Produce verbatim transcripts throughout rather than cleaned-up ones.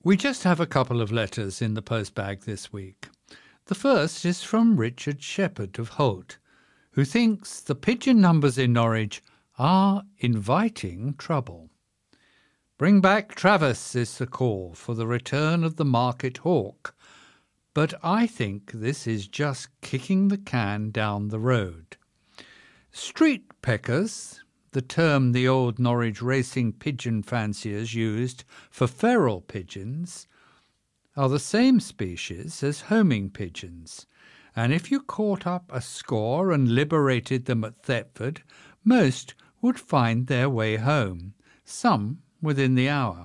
We just have a couple of letters in the postbag this week. The first is from Richard Shepherd of Holt, who thinks the pigeon numbers in Norwich are inviting trouble. Bring back Travis is the call for the return of the market hawk, but I think this is just kicking the can down the road. Street peckers, the term the old Norwich racing pigeon fanciers used for feral pigeons, are the same species as homing pigeons, and if you caught up a score and liberated them at Thetford, most would find their way home, some within the hour.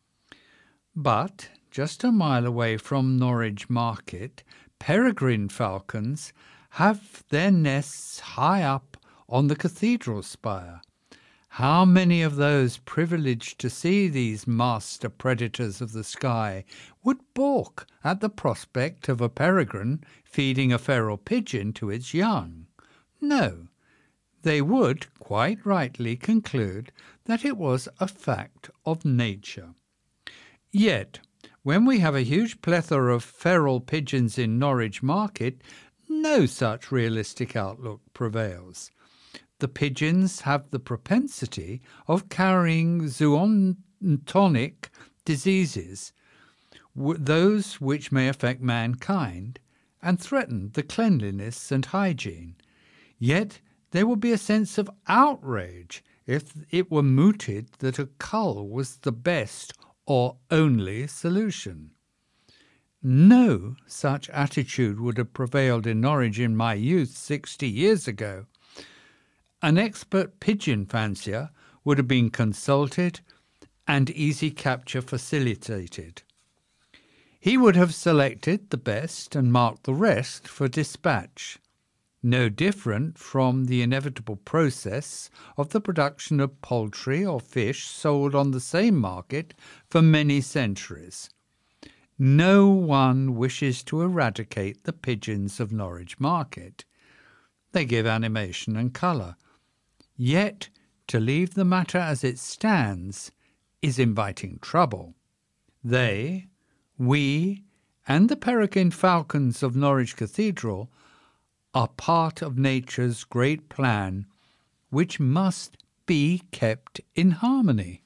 But just a mile away from Norwich Market, peregrine falcons have their nests high up on the cathedral spire. How many of those privileged to see these master predators of the sky would balk at the prospect of a peregrine feeding a feral pigeon to its young? No, they would quite rightly conclude that it was a fact of nature. Yet, when we have a huge plethora of feral pigeons in Norwich Market, no such realistic outlook prevails. The pigeons have the propensity of carrying zoonotic diseases, those which may affect mankind and threaten the cleanliness and hygiene. Yet there would be a sense of outrage if it were mooted that a cull was the best or only solution. No such attitude would have prevailed in Norwich in my youth sixty years ago. An expert pigeon fancier would have been consulted and easy capture facilitated. He would have selected the best and marked the rest for dispatch. No different from the inevitable process of the production of poultry or fish sold on the same market for many centuries. No one wishes to eradicate the pigeons of Norwich Market. They give animation and colour. Yet to leave the matter as it stands is inviting trouble. They, we, and the peregrine falcons of Norwich Cathedral are part of nature's great plan, which must be kept in harmony.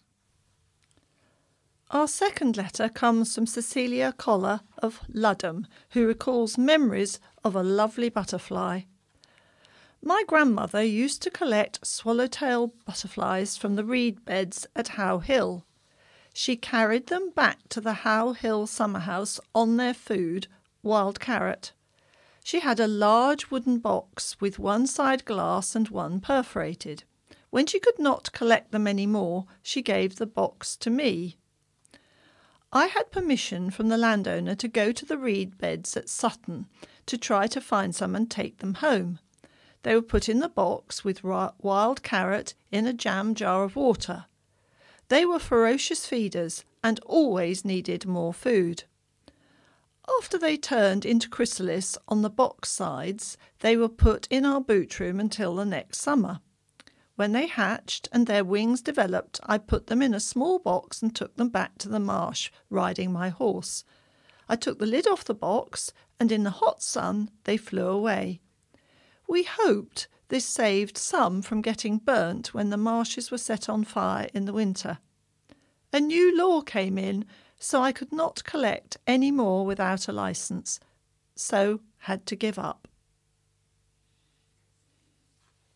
Our second letter comes from Cecilia Collar of Ludham, who recalls memories of a lovely butterfly. My grandmother used to collect swallowtail butterflies from the reed beds at How Hill. She carried them back to the How Hill summer house on their food, wild carrot. She had a large wooden box with one side glass and one perforated. When she could not collect them any more, she gave the box to me. I had permission from the landowner to go to the reed beds at Sutton to try to find some and take them home. They were put in the box with wild carrot in a jam jar of water. They were ferocious feeders and always needed more food. After they turned into chrysalis on the box sides, they were put in our boot room until the next summer. When they hatched and their wings developed, I put them in a small box and took them back to the marsh, riding my horse. I took the lid off the box, and in the hot sun they flew away. We hoped this saved some from getting burnt when the marshes were set on fire in the winter. A new law came in, so I could not collect any more without a licence, so had to give up.